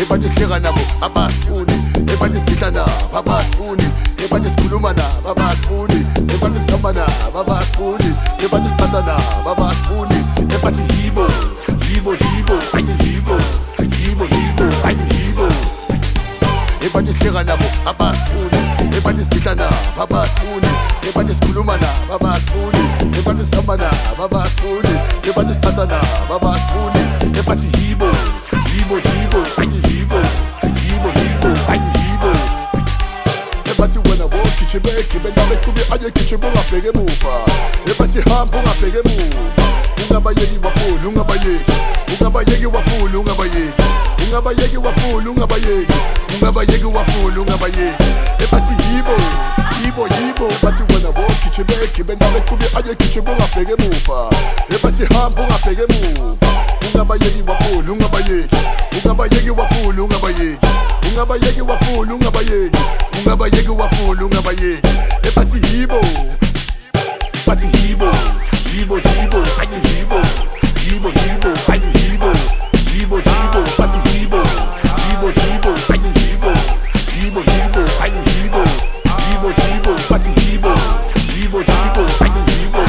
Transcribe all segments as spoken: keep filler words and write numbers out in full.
ebathi sihleka nabo abasifuni, ebathi sidla nabo abasifuni, ebathi sikhuluma nabo abasifuni, ebathi sihamba nabo abasifuni, ebathi siphatha nabo abasifuni, ebathi yibo yibo yibo ayi yibo yibo yibo ayi yibo, ebathi sihleka nabo abasifuni, ebathi sidla nabo abasifuni, ebathi sikhuluma nabo abasifuni, ebathi sihamba nabo abasifuni, ebathi siphatha nabo abasifuni, ebathi yibo yibo yibo ayi yibo yibo yibo ayi yibo, ebathi wena wogijime gibela beqhubi ayegijima ungabheke emuva, ebathi hamba ungabheke emuva, ungabayeki wafula ungabayeki, ungabayeki wafula ungabayeki, ungabayeki wafula ungabayeki, ungabayeki wafula ungabayeki, ebathi yibo yibo yibo, ebathi wena wogijime gibela beqhubi ayegijima ungabheke emuva, ebathi hamba ungabheke emuva, ungabayeki wafula ungabayeki, ungabayeki wafula ungabayeki, ungabayeki wafula ungabayeki, ungabayeki wafula ungabayeki, ebathi yibo bathi yibo yibo yibo ayi yibo yibo yibo ayi yibo yibo yibo bathi yibo yibo yibo ayi yibo yibo yibo ayi yibo yibo yibo bathi yibo yibo yibo ayi yibo.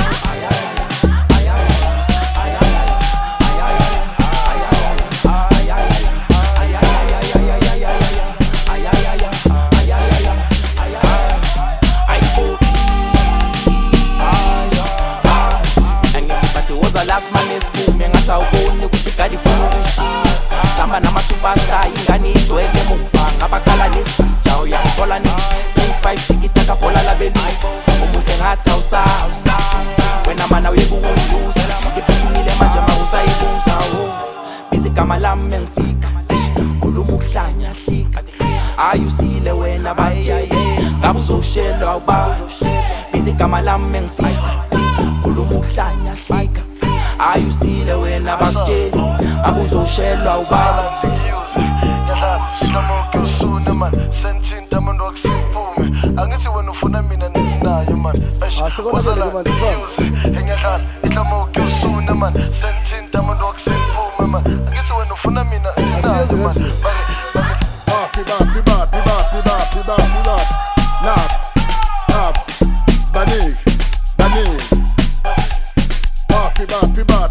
Last man is booming ngathi awuboni ukuthi gadi funa ukushiya, sihamba nama-superstar ingane igcwele muva, ngabakhala nesija uyangithola ne-three five tikita kabhola labelisa, umuhle ngathi awusazi wena mana uyeke ukungiluza, ngiphuthumile manje mawusayibuza biza igama lami mengifika, khuluma ukuhlanya hlika, ayusile wena bajaye ngabe uzoshelwa uba, biza igama lami mengifika, khuluma ukuhlanya hlika, ayusile wena bakutsheli abuzoshelwa ubaba. Ngiyadlala sihlamuke usune man, senthinta umuntu wakusiphume, angithi wena ufuna mina ninayo man, wazala ngiyadlala ihlamuke usune man, senthinta umuntu wakusiphume man, angithi wena ufuna mina ninayo man. Bapi bapi bapi bapi bapi bapi lap lap lap banig banig bapi bapi bapi